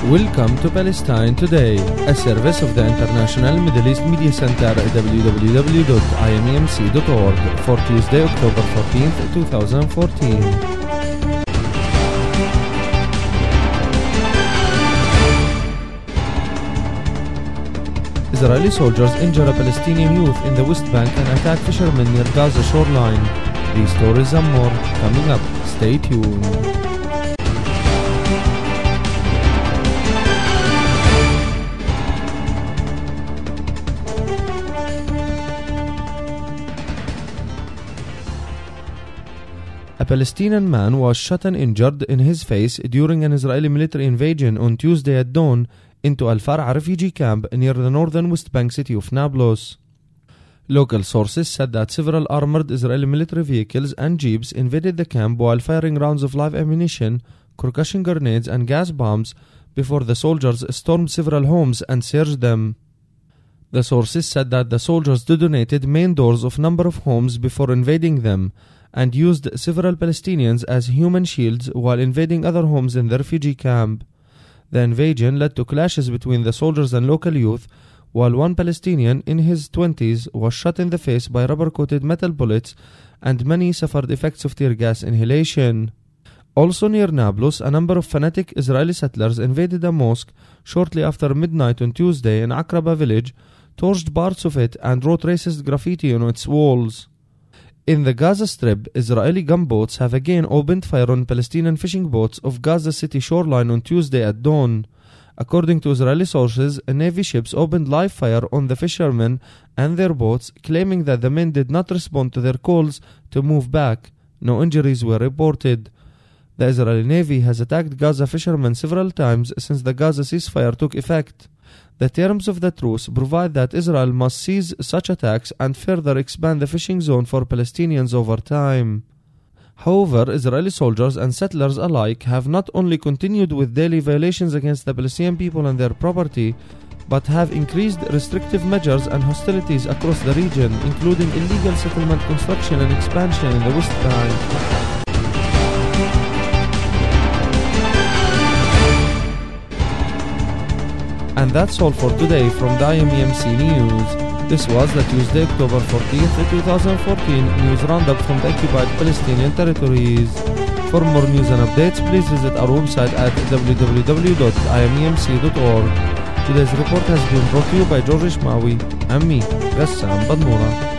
Welcome to Palestine Today, a service of the International Middle East Media Center at www.imemc.org for Tuesday, October 14th, 2014. Israeli soldiers injure a Palestinian youth in the West Bank and attack fishermen near Gaza shoreline. These stories and more coming up. Stay tuned. A Palestinian man was shot and injured in his face during an Israeli military invasion on Tuesday at dawn into Al-Far'a refugee camp near the northern West Bank city of Nablus. Local sources said that several armored Israeli military vehicles and jeeps invaded the camp while firing rounds of live ammunition, concussion grenades and gas bombs before the soldiers stormed several homes and searched them. The sources said that the soldiers detonated main doors of a number of homes before invading them and used several Palestinians as human shields while invading other homes in the refugee camp. The invasion led to clashes between the soldiers and local youth, while one Palestinian in his 20s was shot in the face by rubber-coated metal bullets and many suffered effects of tear gas inhalation. Also near Nablus, a number of fanatic Israeli settlers invaded a mosque shortly after midnight on Tuesday in Aqraba village, torched parts of it and wrote racist graffiti on its walls. In the Gaza Strip, Israeli gunboats have again opened fire on Palestinian fishing boats off Gaza City shoreline on Tuesday at dawn. According to Israeli sources, Navy ships opened live fire on the fishermen and their boats, claiming that the men did not respond to their calls to move back. No injuries were reported. The Israeli Navy has attacked Gaza fishermen several times since the Gaza ceasefire took effect. The terms of the truce provide that Israel must cease such attacks and further expand the fishing zone for Palestinians over time. However, Israeli soldiers and settlers alike have not only continued with daily violations against the Palestinian people and their property, but have increased restrictive measures and hostilities across the region, including illegal settlement construction and expansion in the West Bank. And that's all for today from the IMEMC News. This was the Tuesday, October 14th, 2014 news roundup from the occupied Palestinian territories. For more news and updates, please visit our website at www.imemc.org. Today's report has been brought to you by George Ishmawi and me, Gassam Badmoura.